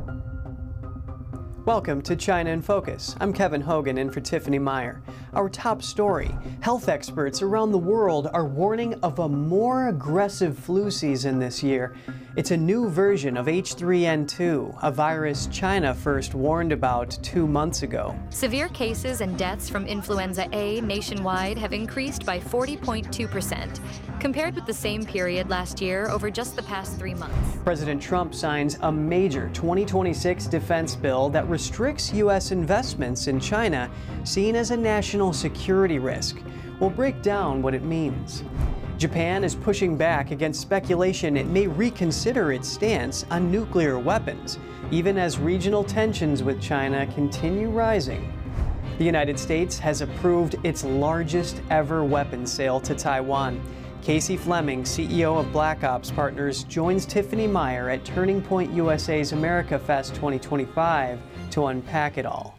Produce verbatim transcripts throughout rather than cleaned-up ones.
Welcome to China in Focus. I'm Kevin Hogan in for Tiffany Meyer. Our top story, health experts around the world are warning of a more aggressive flu season this year. It's a new version of H three N two, a virus China first warned about two months ago. Severe cases and deaths from influenza A nationwide have increased by forty point two percent, compared with the same period last year over just the past three months. President Trump signs a major twenty twenty-six defense bill that restricts U S investments in China, seen as a national security risk. We'll break down what it means. Japan is pushing back against speculation it may reconsider its stance on nuclear weapons, even as regional tensions with China continue rising. The United States has approved its largest ever weapons sale to Taiwan. Casey Fleming, C E O of Black Ops Partners, joins Tiffany Meyer at Turning Point U S A's America Fest twenty twenty-five to unpack it all.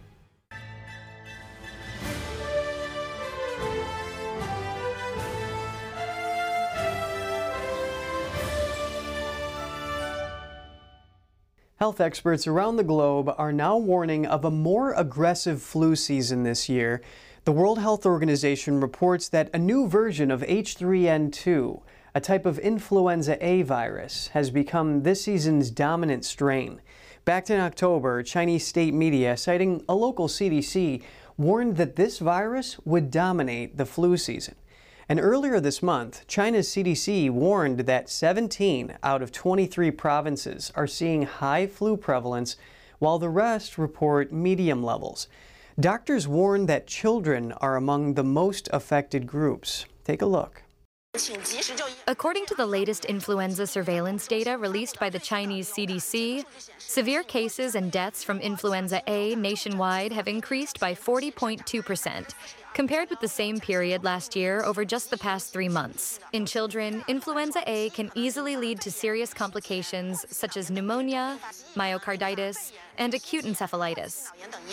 Health experts around the globe are now warning of a more aggressive flu season this year. The World Health Organization reports that a new version of H three N two, a type of influenza A virus, has become this season's dominant strain. Back in October, Chinese state media, citing a local C D C, warned that this virus would dominate the flu season. And earlier this month, China's C D C warned that seventeen out of twenty-three provinces are seeing high flu prevalence, while the rest report medium levels. Doctors warn that children are among the most affected groups. Take a look. According to the latest influenza surveillance data released by the Chinese C D C, severe cases and deaths from influenza A nationwide have increased by forty point two percent, compared with the same period last year over just the past three months. In children, influenza A can easily lead to serious complications such as pneumonia, myocarditis, and acute encephalitis.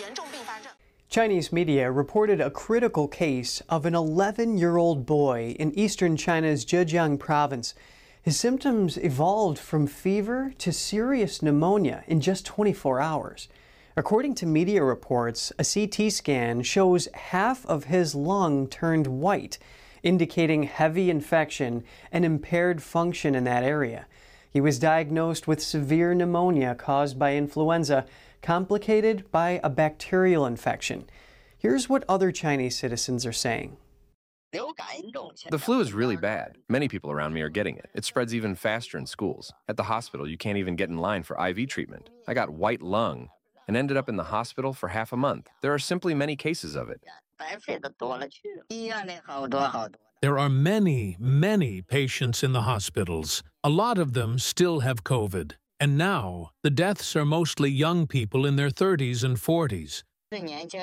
Chinese media reported a critical case of an eleven-year-old boy in eastern China's Zhejiang province. His symptoms evolved from fever to serious pneumonia in just twenty-four hours. According to media reports, a C T scan shows half of his lung turned white, indicating heavy infection and impaired function in that area. He was diagnosed with severe pneumonia caused by influenza, complicated by a bacterial infection. Here's what other Chinese citizens are saying. The flu is really bad. Many people around me are getting it. It spreads even faster in schools. At the hospital, you can't even get in line for I V treatment. I got white lung and ended up in the hospital for half a month. There are simply many cases of it. There are many, many patients in the hospitals. A lot of them still have COVID. And now, the deaths are mostly young people in their thirties and forties. We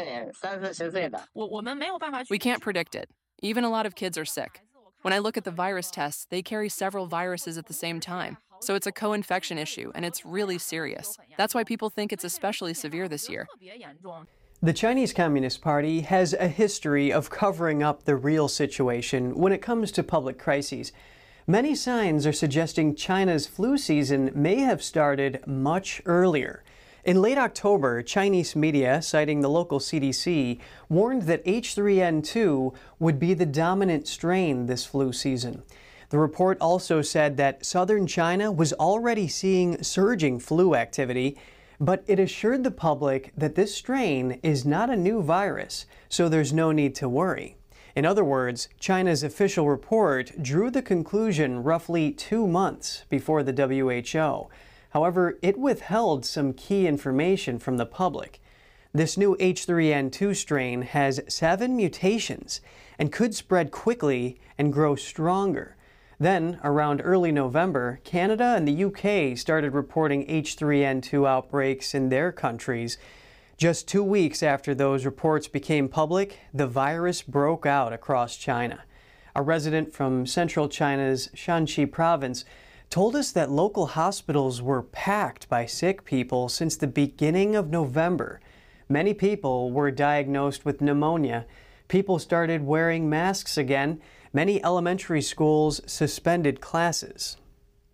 can't predict it. Even a lot of kids are sick. When I look at the virus tests, they carry several viruses at the same time. So it's a co-infection issue, and it's really serious. That's why people think it's especially severe this year. The Chinese Communist Party has a history of covering up the real situation when it comes to public crises. Many signs are suggesting China's flu season may have started much earlier. In late October, Chinese media, citing the local C D C, warned that H three N two would be the dominant strain this flu season. The report also said that southern China was already seeing surging flu activity, but it assured the public that this strain is not a new virus, so there's no need to worry. In other words, China's official report drew the conclusion roughly two months before the W H O. However, it withheld some key information from the public. This new H three N two strain has seven mutations and could spread quickly and grow stronger. Then, around early November, Canada and the U K started reporting H three N two outbreaks in their countries. Just two weeks after those reports became public, the virus broke out across China. A resident from central China's Shanxi province told us that local hospitals were packed by sick people since the beginning of November. Many people were diagnosed with pneumonia. People started wearing masks again. Many elementary schools suspended classes.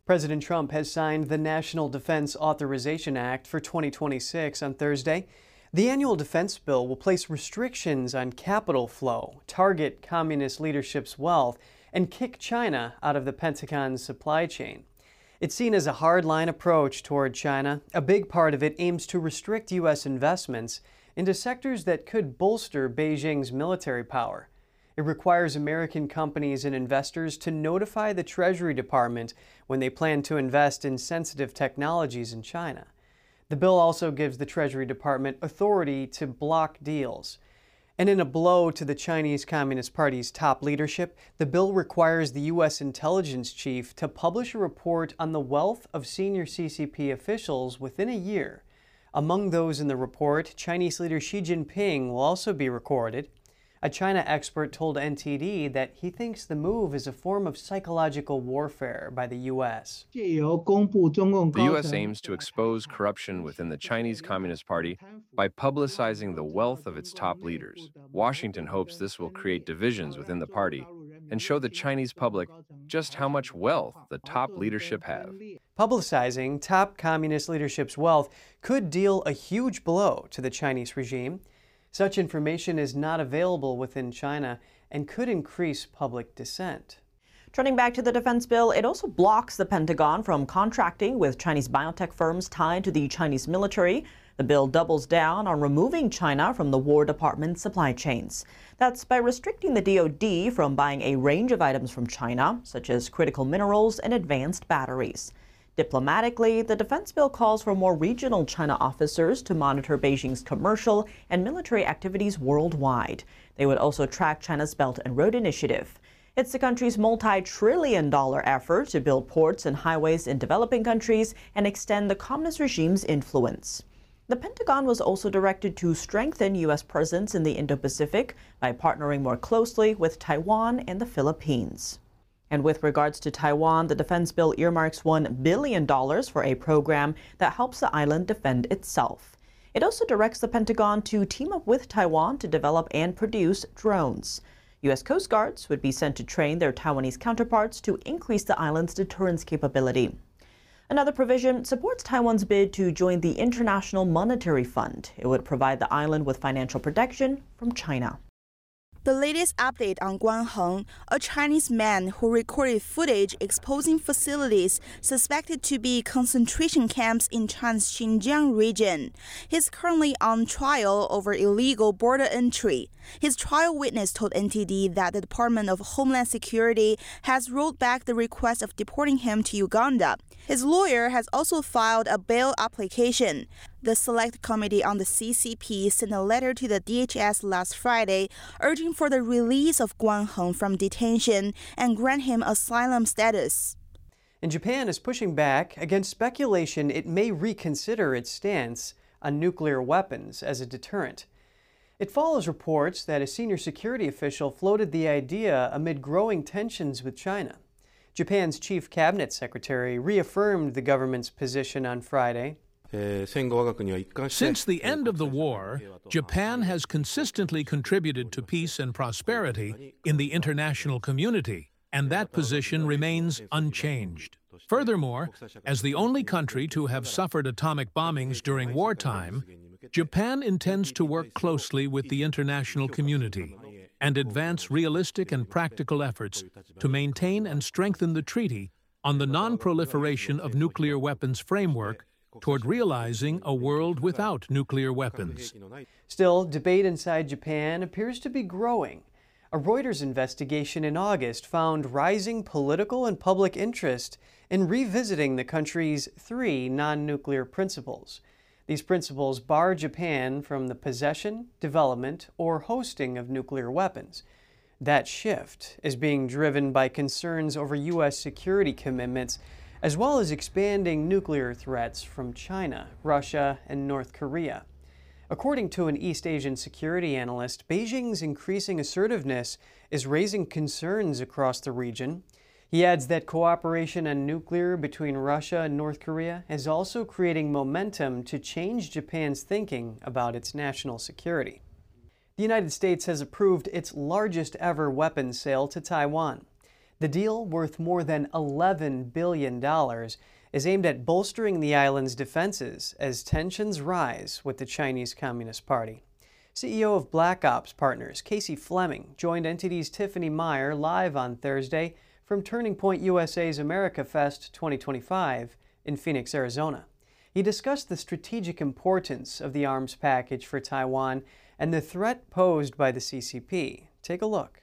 President Trump has signed the National Defense Authorization Act for twenty twenty-six on Thursday. The annual defense bill will place restrictions on capital flow, target communist leadership's wealth, and kick China out of the Pentagon's supply chain. It's seen as a hardline approach toward China. A big part of it aims to restrict U S investments into sectors that could bolster Beijing's military power. It requires American companies and investors to notify the Treasury Department when they plan to invest in sensitive technologies in China. The bill also gives the Treasury Department authority to block deals. And in a blow to the Chinese Communist Party's top leadership, the bill requires the U S intelligence chief to publish a report on the wealth of senior C C P officials within a year. Among those in the report, Chinese leader Xi Jinping will also be recorded. A China expert told N T D that he thinks the move is a form of psychological warfare by the U S. The U S aims to expose corruption within the Chinese Communist Party by publicizing the wealth of its top leaders. Washington hopes this will create divisions within the party and show the Chinese public just how much wealth the top leadership have. Publicizing top communist leadership's wealth could deal a huge blow to the Chinese regime. Such information is not available within China and could increase public dissent. Turning back to the defense bill, it also blocks the Pentagon from contracting with Chinese biotech firms tied to the Chinese military. The bill doubles down on removing China from the War Department supply chains. That's by restricting the D O D from buying a range of items from China, such as critical minerals and advanced batteries. Diplomatically, the defense bill calls for more regional China officers to monitor Beijing's commercial and military activities worldwide. They would also track China's Belt and Road Initiative. It's the country's multi-trillion dollar effort to build ports and highways in developing countries and extend the communist regime's influence. The Pentagon was also directed to strengthen U S presence in the Indo-Pacific by partnering more closely with Taiwan and the Philippines. And with regards to Taiwan, the defense bill earmarks one billion dollars for a program that helps the island defend itself. It also directs the Pentagon to team up with Taiwan to develop and produce drones. U S Coast Guards would be sent to train their Taiwanese counterparts to increase the island's deterrence capability. Another provision supports Taiwan's bid to join the International Monetary Fund. It would provide the island with financial protection from China. The latest update on Guan Heng, a Chinese man who recorded footage exposing facilities suspected to be concentration camps in China's Xinjiang region. He's currently on trial over illegal border entry. His trial witness told N T D that the Department of Homeland Security has rolled back the request of deporting him to Uganda. His lawyer has also filed a bail application. The Select Committee on the C C P sent a letter to the D H S last Friday urging for the release of Guan Heng from detention and grant him asylum status. And Japan is pushing back against speculation it may reconsider its stance on nuclear weapons as a deterrent. It follows reports that a senior security official floated the idea amid growing tensions with China. Japan's chief cabinet secretary reaffirmed the government's position on Friday. Since the end of the war, Japan has consistently contributed to peace and prosperity in the international community, and that position remains unchanged. Furthermore, as the only country to have suffered atomic bombings during wartime, Japan intends to work closely with the international community and advance realistic and practical efforts to maintain and strengthen the treaty on the non-proliferation of nuclear weapons framework toward realizing a world without nuclear weapons. Still, debate inside Japan appears to be growing. A Reuters investigation in August found rising political and public interest in revisiting the country's three non-nuclear principles. These principles bar Japan from the possession, development, or hosting of nuclear weapons. That shift is being driven by concerns over U S security commitments, as well as expanding nuclear threats from China, Russia, and North Korea. According to an East Asian security analyst, Beijing's increasing assertiveness is raising concerns across the region. He adds that cooperation on nuclear between Russia and North Korea is also creating momentum to change Japan's thinking about its national security. The United States has approved its largest ever weapons sale to Taiwan. The deal, worth more than eleven billion dollars, is aimed at bolstering the island's defenses as tensions rise with the Chinese Communist Party. C E O of Black Ops Partners, Casey Fleming, joined N T D's Tiffany Meyer live on Thursday from Turning Point U S A's America Fest twenty twenty-five in Phoenix, Arizona. He discussed the strategic importance of the arms package for Taiwan and the threat posed by the C C P. Take a look.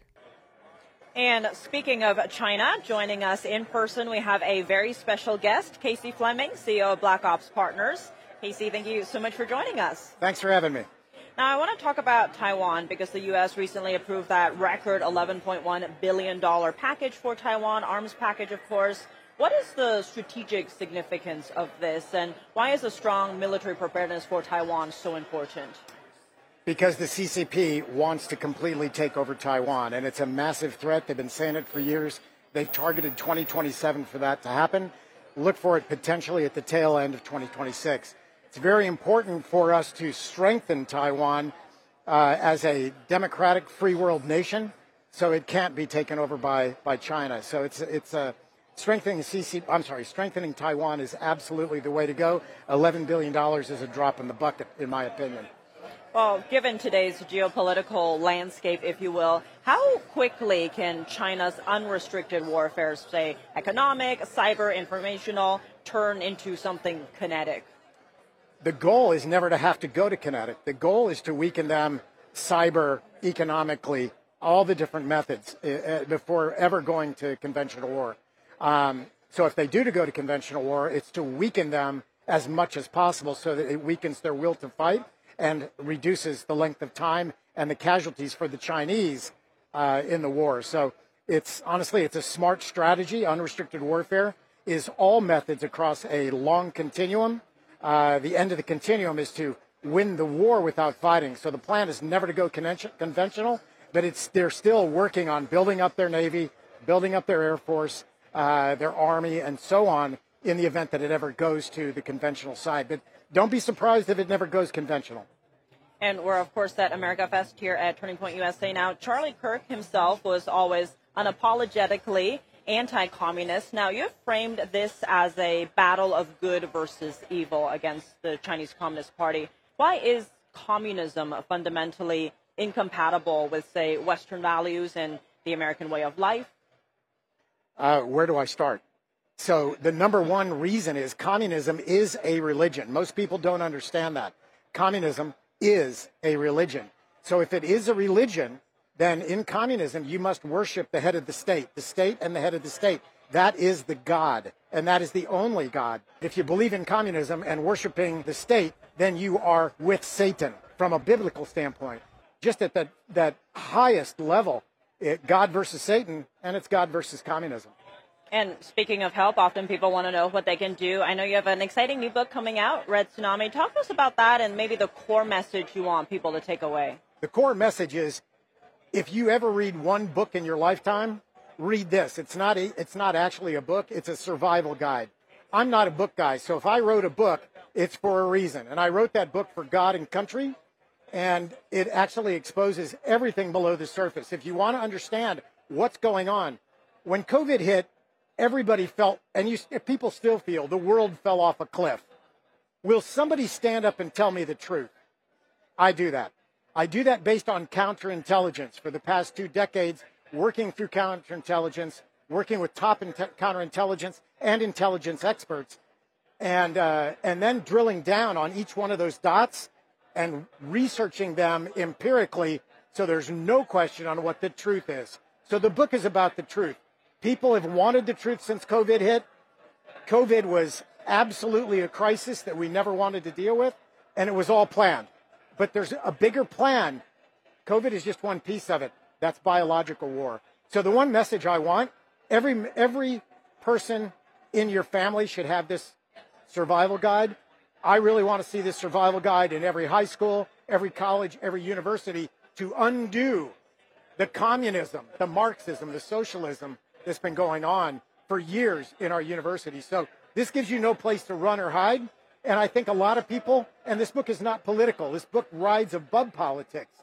And speaking of China, joining us in person, we have a very special guest, Casey Fleming, C E O of Black Ops Partners. Casey, thank you so much for joining us. Thanks for having me. Now, I want to talk about Taiwan because the U S recently approved that record eleven point one billion dollars package for Taiwan, arms package, of course. What is the strategic significance of this, and why is a strong military preparedness for Taiwan so important? Because the C C P wants to completely take over Taiwan, and it's a massive threat. They've been saying it for years. They've targeted twenty twenty-seven for that to happen. Look for it potentially at the tail end of twenty twenty-six. It's very important for us to strengthen Taiwan uh, as a democratic, free world nation, so it can't be taken over by, by China. So it's it's a strengthening C C. I'm sorry, strengthening Taiwan is absolutely the way to go. eleven billion dollars is a drop in the bucket, in my opinion. Well, given today's geopolitical landscape, if you will, how quickly can China's unrestricted warfare, say economic, cyber, informational, turn into something kinetic? The goal is never to have to go to kinetic. The goal is to weaken them cyber, economically, all the different methods uh, before ever going to conventional war. Um, so if they do to go to conventional war, it's to weaken them as much as possible so that it weakens their will to fight and reduces the length of time and the casualties for the Chinese uh, in the war. So it's honestly, it's a smart strategy. Unrestricted warfare is all methods across a long continuum. Uh, the end of the continuum is to win the war without fighting. So the plan is never to go conventional, but it's they're still working on building up their Navy, building up their Air Force, uh, their Army, and so on in the event that it ever goes to the conventional side. But don't be surprised if it never goes conventional. And we're, of course, at America Fest here at Turning Point U S A. Now, Charlie Kirk himself was always unapologetically anti-communist. Now, you've framed this as a battle of good versus evil against the Chinese Communist Party. Why is communism fundamentally incompatible with, say, Western values and the American way of life? Uh, where do I start? So the number one reason is communism is a religion. Most people don't understand that. Communism is a religion. So if it is a religion, then in communism, you must worship the head of the state, the state and the head of the state. That is the God, and that is the only God. If you believe in communism and worshiping the state, then you are with Satan from a biblical standpoint. Just at that, that highest level, it, God versus Satan, and it's God versus communism. And speaking of help, often people want to know what they can do. I know you have an exciting new book coming out, Red Tsunami. Talk to us about that and maybe the core message you want people to take away. The core message is, if you ever read one book in your lifetime, read this. It's not a, it's not actually a book. It's a survival guide. I'm not a book guy, so if I wrote a book, it's for a reason. And I wrote that book for God and country, and it actually exposes everything below the surface. If you want to understand what's going on, when COVID hit, everybody felt, and you, people still feel, the world fell off a cliff. Will somebody stand up and tell me the truth? I do that. I do that based on counterintelligence. For the past two decades, working through counterintelligence, working with top counterintelligence and intelligence experts, and uh, and then drilling down on each one of those dots and researching them empirically so there's no question on what the truth is. So the book is about the truth. People have wanted the truth since COVID hit. COVID was absolutely a crisis that we never wanted to deal with, and it was all planned. But there's a bigger plan. COVID is just one piece of it. That's biological war. So the one message I want, every every person in your family should have this survival guide. I really want to see this survival guide in every high school, every college, every university to undo the communism, the Marxism, the socialism that's been going on for years in our universities. So this gives you no place to run or hide. And I think a lot of people, and this book is not political, this book rides above politics.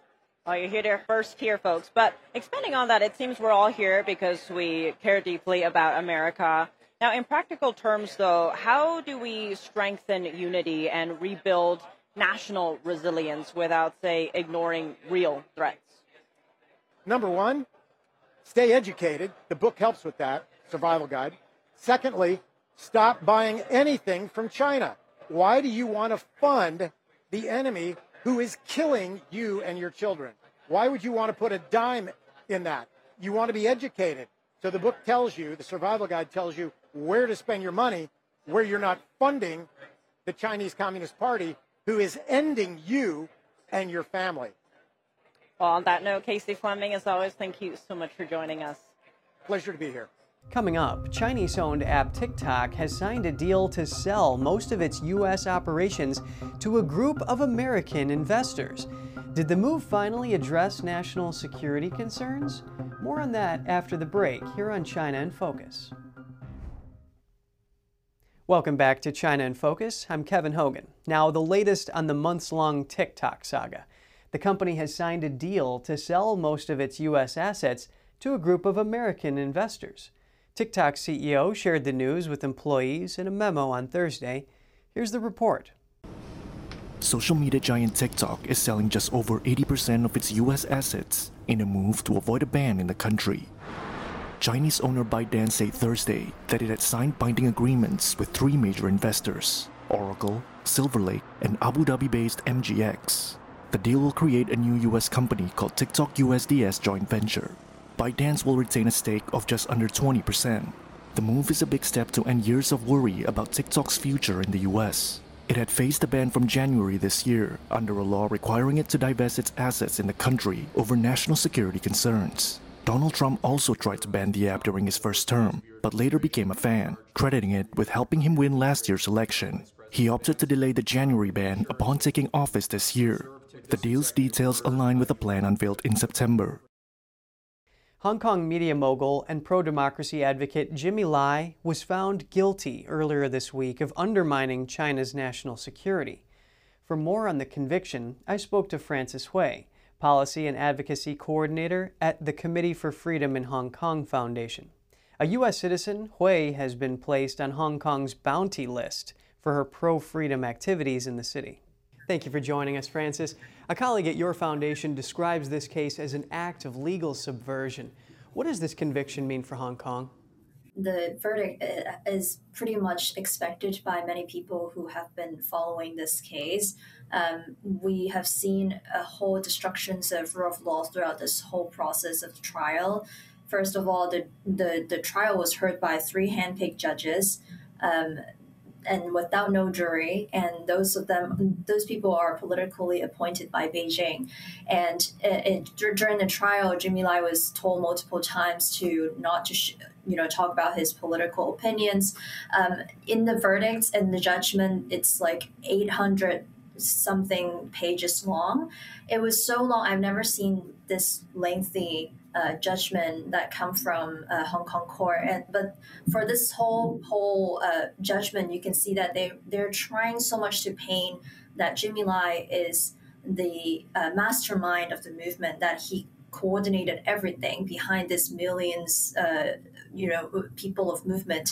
Well, you heard it first here, folks. But expanding on that, it seems we're all here because we care deeply about America. Now, in practical terms, though, how do we strengthen unity and rebuild national resilience without, say, ignoring real threats? Number one, stay educated. The book helps with that, Survival Guide. Secondly, stop buying anything from China. Why do you want to fund the enemy who is killing you and your children? Why would you want to put a dime in that? You want to be educated. So the book tells you, the Survival Guide tells you where to spend your money, where you're not funding the Chinese Communist Party, who is ending you and your family. Well, on that note, Casey Fleming, as always, thank you so much for joining us. Pleasure to be here. Coming up, Chinese-owned app TikTok has signed a deal to sell most of its U S operations to a group of American investors. Did the move finally address national security concerns? More on that after the break here on China in Focus. Welcome back to China in Focus. I'm Kevin Hogan. Now, the latest on the months-long TikTok saga. The company has signed a deal to sell most of its U S assets to a group of American investors. TikTok C E O shared the news with employees in a memo on Thursday. Here's the report. Social media giant TikTok is selling just over eighty percent of its U S assets in a move to avoid a ban in the country. Chinese owner ByteDance said Thursday that it had signed binding agreements with three major investors, Oracle, Silver Lake, and Abu Dhabi-based M G X. The deal will create a new U S company called TikTok U S D S joint venture. ByteDance will retain a stake of just under twenty percent. The move is a big step to end years of worry about TikTok's future in the U S. It had faced a ban from January this year under a law requiring it to divest its assets in the country over national security concerns. Donald Trump also tried to ban the app during his first term, but later became a fan, crediting it with helping him win last year's election. He opted to delay the January ban upon taking office this year. The deal's details align with a plan unveiled in September. Hong Kong media mogul and pro-democracy advocate Jimmy Lai was found guilty earlier this week of undermining China's national security. For more on the conviction, I spoke to Francis Hui, Policy and Advocacy Coordinator at the Committee for Freedom in Hong Kong Foundation. A U S citizen, Hui has been placed on Hong Kong's bounty list for her pro-freedom activities in the city. Thank you for joining us, Francis. A colleague at your foundation describes this case as an act of legal subversion. What does this conviction mean for Hong Kong? The verdict is pretty much expected by many people who have been following this case. Um, we have seen a whole destructions of rule of law throughout this whole process of the trial. First of all, the, the, the trial was heard by three handpicked judges. Um, and without no jury, and those of them, those people are politically appointed by Beijing. And it, it, during the trial, Jimmy Lai was told multiple times to not to, sh- you know, talk about his political opinions. Um, in the verdicts and the judgment, it's like eight hundred something pages long. It was so long. I've never seen this lengthy uh, judgment that come from uh, Hong Kong court. And but for this whole whole uh, judgment, you can see that they they're trying so much to paint that Jimmy Lai is the uh, mastermind of the movement, that he coordinated everything behind this millions, uh, you know, people of movement.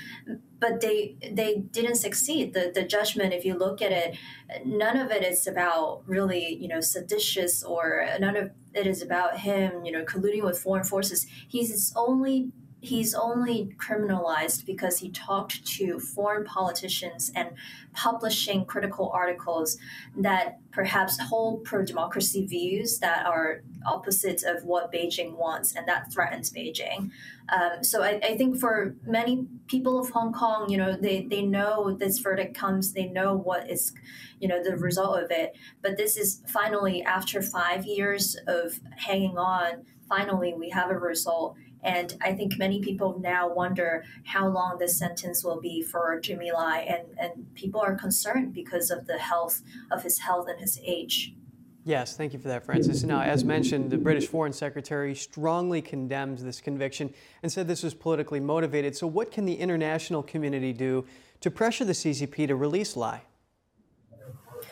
But they they didn't succeed. The the judgment, if you look at it, none of it is about really, you know, seditious, or none of it is about him, you know, colluding with foreign forces. He's only he's only criminalized because he talked to foreign politicians and publishing critical articles that perhaps hold pro-democracy views that are opposites of what Beijing wants, and that threatens Beijing. Um, so I, I think for many people of Hong Kong, you know, they, they know this verdict comes, they know what is, you know, the result of it. But this is finally, after five years of hanging on, finally we have a result. And I think many people now wonder how long this sentence will be for Jimmy Lai, and, and people are concerned because of the health of his health and his age. Yes, thank you for that, Francis. Now, as mentioned, the British Foreign Secretary strongly condemns this conviction and said this was politically motivated. So what can the international community do to pressure the C C P to release Lai?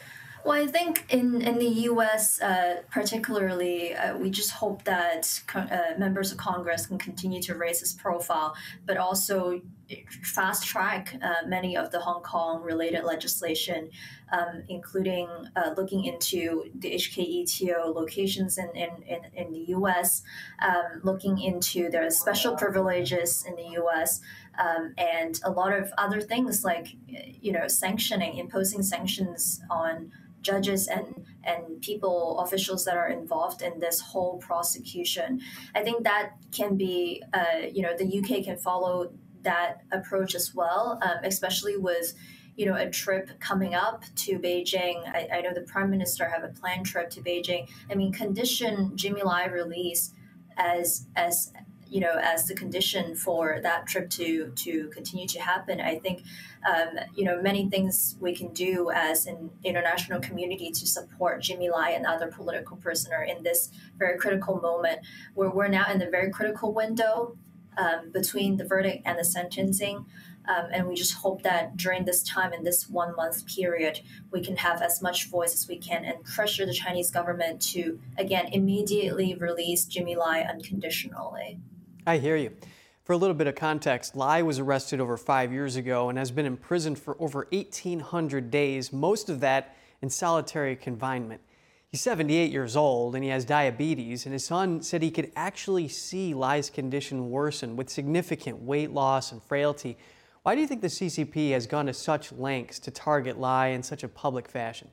Well, I think in, in the U S uh, particularly, uh, we just hope that co- uh, members of Congress can continue to raise his profile, but also fast track uh, many of the Hong Kong related legislation, um, including uh, looking into the H K E T O locations in, in, in, in the U S, um, looking into their special privileges in the U S, um, and a lot of other things like, you know, sanctioning, imposing sanctions on judges and and people, officials that are involved in this whole prosecution. I think that can be, uh, you know, the U K can follow that approach as well, um, especially with, you know, a trip coming up to Beijing. I, I know the Prime Minister have a planned trip to Beijing. I mean, condition Jimmy Lai release as as you know, as the condition for that trip to to continue to happen. I think, um, you know, many things we can do as an international community to support Jimmy Lai and other political prisoner in this very critical moment, where we're now in the very critical window um, between the verdict and the sentencing. Um, and we just hope that during this time, in this one month period, we can have as much voice as we can and pressure the Chinese government to, again, immediately release Jimmy Lai unconditionally. I hear you. For a little bit of context, Lai was arrested over five years ago and has been imprisoned for over eighteen hundred days, most of that in solitary confinement. He's seventy-eight years old and he has diabetes, and his son said he could actually see Lai's condition worsen with significant weight loss and frailty. Why do you think the C C P has gone to such lengths to target Lai in such a public fashion?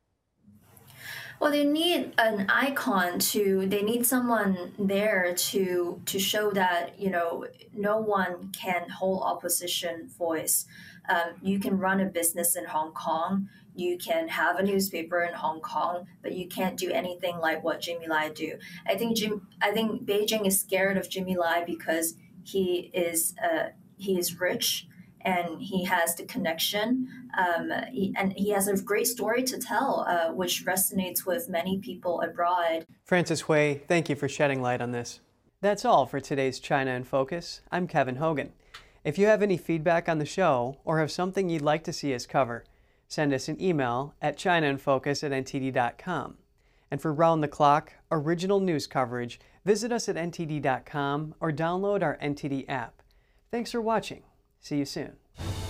Well, they need an icon to, they need someone there to to show that, you know, no one can hold opposition voice. Um, you can run a business in Hong Kong, you can have a newspaper in Hong Kong, but you can't do anything like what Jimmy Lai do. I think Jim, I think Beijing is scared of Jimmy Lai because he is uh, he is rich. And he has the connection, um, he, and he has a great story to tell, uh, which resonates with many people abroad. Frances Hui, thank you for shedding light on this. That's all for today's China in Focus. I'm Kevin Hogan. If you have any feedback on the show or have something you'd like to see us cover, send us an email at chinainfocus at n t d dot com. And for round-the-clock, original news coverage, visit us at n t d dot com or download our N T D app. Thanks for watching. See you soon.